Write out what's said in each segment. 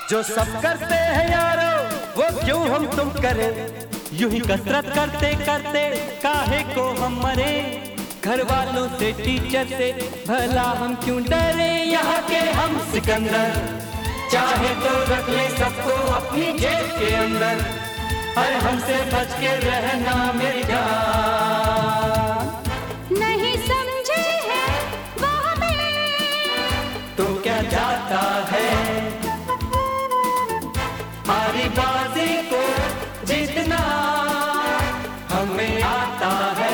जो सब करते हैं यारो वो क्यों हम तुम करें, यूं ही कसरत करते करते काहे को हम मरे। घर वालों से टीचर से भला हम क्यों डरे, यहाँ के हम सिकंदर चाहे तो रख ले सबको अपनी जेब के अंदर। अरे हमसे बच के रहना मेरी जान, नहीं समझे हैं वो हमें तो क्या जाता है। हमारी बाजी को जीतना हमें आता है।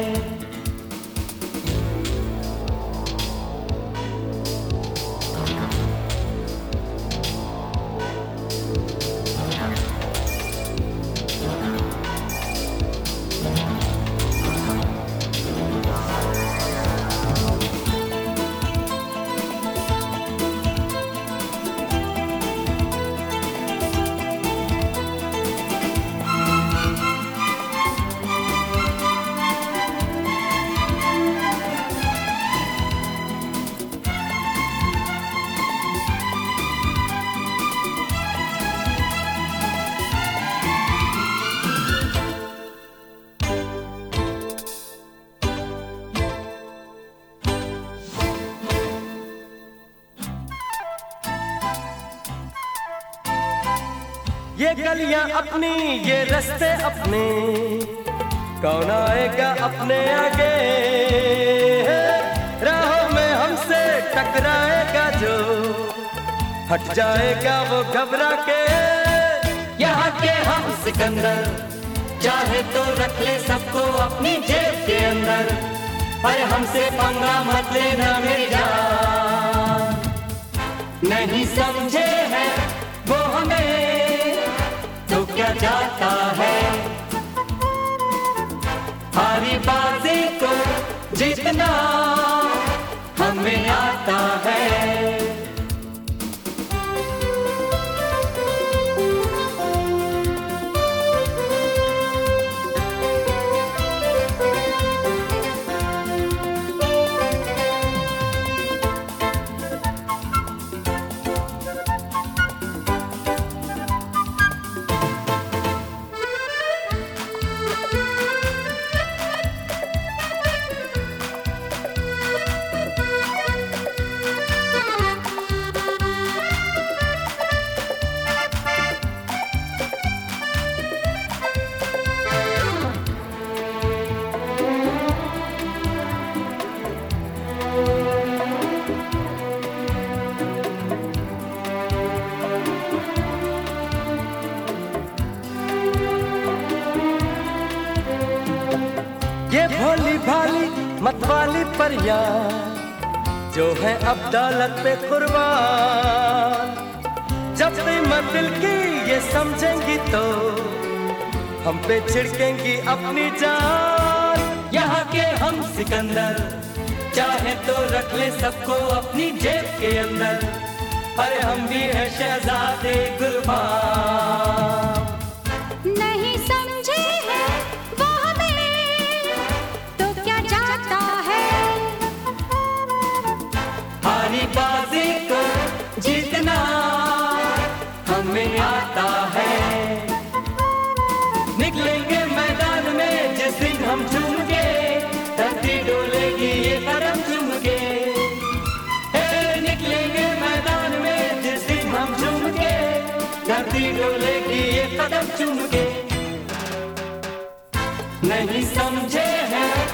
ये गलियां अपनी ये रास्ते अपने, कौन आएगा अपने आगे। राहों में हमसे टकराएगा जो, हट जाएगा वो घबरा के। यहाँ के हम सिकंदर चाहे तो रख ले सबको अपनी जेब के अंदर। अरे हमसे पंगा मत लेना मेरी जान, नहीं समझे हैं वो हमें तो क्या जाता है। हमारी बाजी को जीतना हमें आता है। ये भोली भाली मतवाली परियां जो है अब दौलत पे कुर्बान, जब कीमत दिल की ये समझेंगी तो हम पे छिड़केंगी अपनी जान। यहाँ के हम सिकंदर चाहे तो रख ले सबको अपनी जेब के अंदर। अरे हम भी है शहजादे कुर्बान, नहीं समझे हैं वो हमें तो क्या जाता है। हमारी बाजी को जीतना हमें आता है। निकलेंगे मैदान में जिस दिन हम झूम के, धरती डोलेगी ये कदम चूम के। निकलेंगे मैदान में जिस दिन हम झूम के, धरती डोलेगी ये कदम चूम के। नहीं समझे हैं